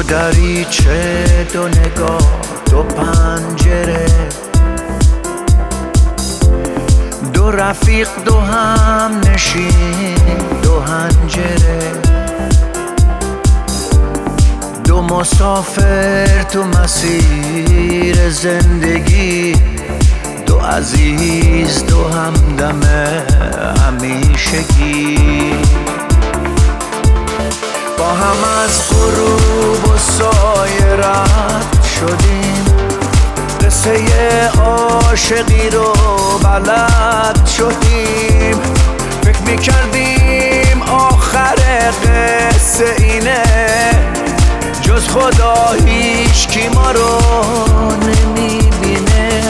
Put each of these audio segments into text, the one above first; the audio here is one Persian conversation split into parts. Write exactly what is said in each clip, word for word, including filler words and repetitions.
دریچه، دو نگاه، دو پنجره، دو رفیق، دو هم نشین، دو هنجره، دو مسافر تو مسیر زندگی، دو عزیز، دو همدم همیشگی. با هم از غروب و سایه رد شدیم، قصه عاشقی رو بلد شدیم. فکر میکردیم آخر قصه اینه، جز خدا هیچ کی ما رو نمیبینه.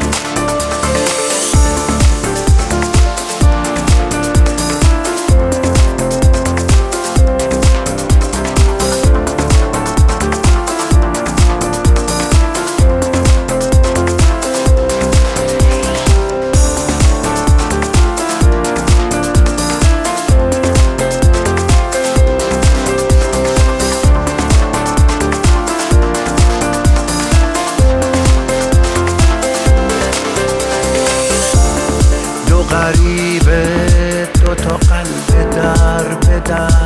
غریبه، دو تا قلب در به در،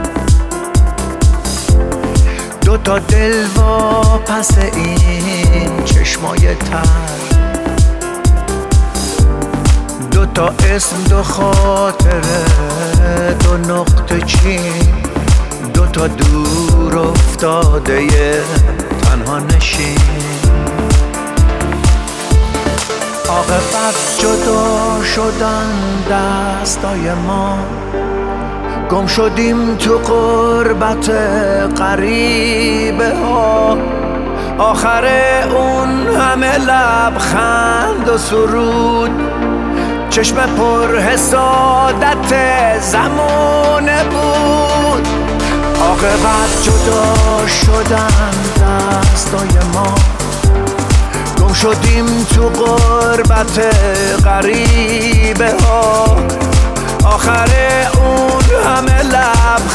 دو تا دل وا پس این چشمای تر، دو تا اسم، دو خاطره، دو نقطه چین، دو تا دور افتاده تنها نشین. عاقبت جدا شدن دستای ما، گم شدیم تو غربت غریبه ها. آخر اون همه لبخند و سرود، چشم پر حسادت زمانه بود. عاقبت جدا شدن دستای ما، گم شدیم تو غربت غریبه ها. آخر اون همه لب